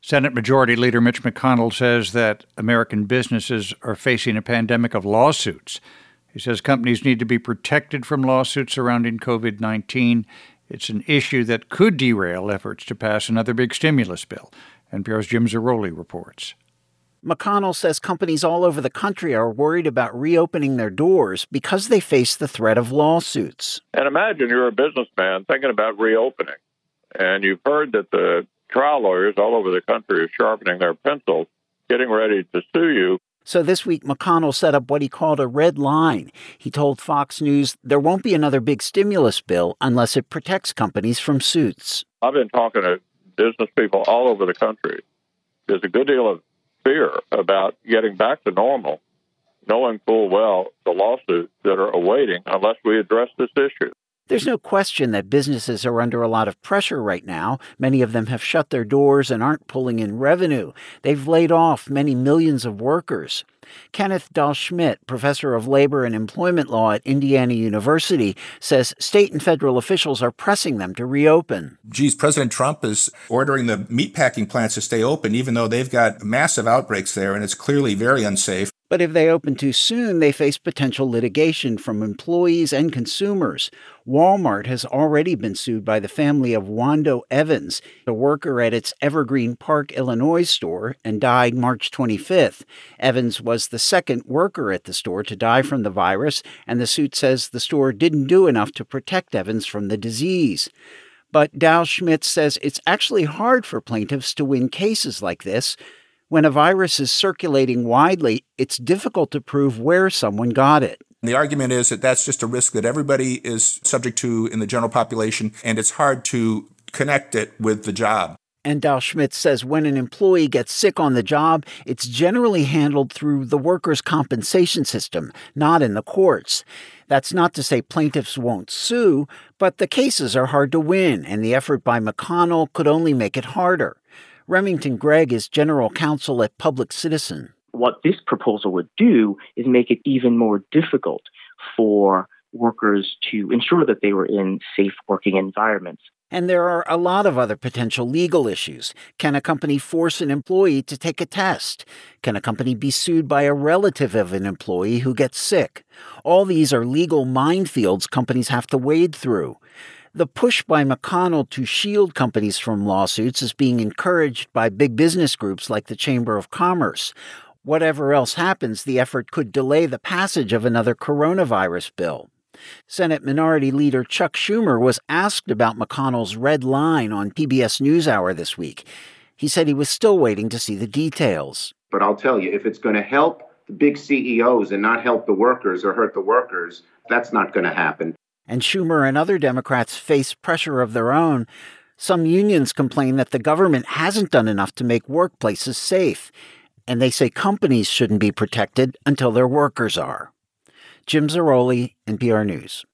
Senate Majority Leader Mitch McConnell says that American businesses are facing a pandemic of lawsuits. He says companies need to be protected from lawsuits surrounding COVID-19. It's an issue that could derail efforts to pass another big stimulus bill. NPR's Jim Zarroli reports. McConnell says companies all over the country are worried about reopening their doors because they face the threat of lawsuits. And imagine you're a businessman thinking about reopening, and you've heard that the trial lawyers all over the country are sharpening their pencils, getting ready to sue you. So this week, McConnell set up what he called a red line. He told Fox News there won't be another big stimulus bill unless it protects companies from suits. I've been talking to business people all over the country. There's a good deal of fear about getting back to normal, knowing full well the lawsuits that are awaiting unless we address this issue. There's no question that businesses are under a lot of pressure right now. Many of them have shut their doors and aren't pulling in revenue. They've laid off many millions of workers. Kenneth Dahl-Schmidt, professor of labor and employment law at Indiana University, says state and federal officials are pressing them to reopen. President Trump is ordering the meatpacking plants to stay open, even though they've got massive outbreaks there, and it's clearly very unsafe. But if they open too soon, they face potential litigation from employees and consumers. Walmart has already been sued by the family of Wando Evans, a worker at its Evergreen Park, Illinois store, and died March 25th. Evans was the second worker at the store to die from the virus, and the suit says the store didn't do enough to protect Evans from the disease. But Dahl-Schmidt says it's actually hard for plaintiffs to win cases like this. When a virus is circulating widely, it's difficult to prove where someone got it. The argument is that that's just a risk that everybody is subject to in the general population, and it's hard to connect it with the job. And Dahl-Schmidt says when an employee gets sick on the job, it's generally handled through the workers' compensation system, not in the courts. That's not to say plaintiffs won't sue, but the cases are hard to win, and the effort by McConnell could only make it harder. Remington Gregg is general counsel at Public Citizen. What this proposal would do is make it even more difficult for workers to ensure that they were in safe working environments. And there are a lot of other potential legal issues. Can a company force an employee to take a test? Can a company be sued by a relative of an employee who gets sick? All these are legal minefields companies have to wade through. The push by McConnell to shield companies from lawsuits is being encouraged by big business groups like the Chamber of Commerce. Whatever else happens, the effort could delay the passage of another coronavirus bill. Senate Minority Leader Chuck Schumer was asked about McConnell's red line on PBS NewsHour this week. He said he was still waiting to see the details. But I'll tell you, if it's going to help the big CEOs and not help the workers or hurt the workers, that's not going to happen. And Schumer and other Democrats face pressure of their own. Some unions complain that the government hasn't done enough to make workplaces safe. And they say companies shouldn't be protected until their workers are. Jim Zarroli, NPR News.